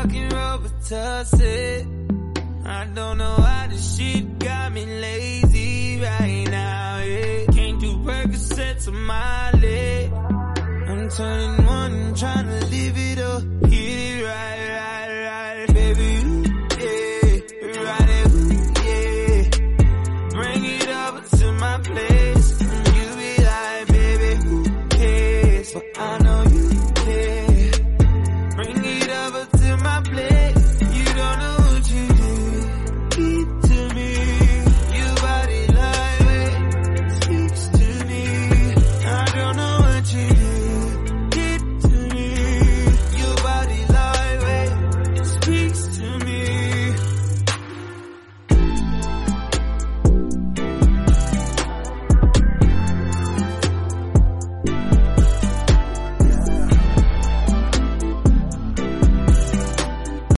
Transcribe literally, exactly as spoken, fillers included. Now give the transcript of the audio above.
fucking Robitussin. I don't know why this shit got me lazy right now, yeah. Can't do Percocets on my leg. I'm turning one, trying to live it up, hit it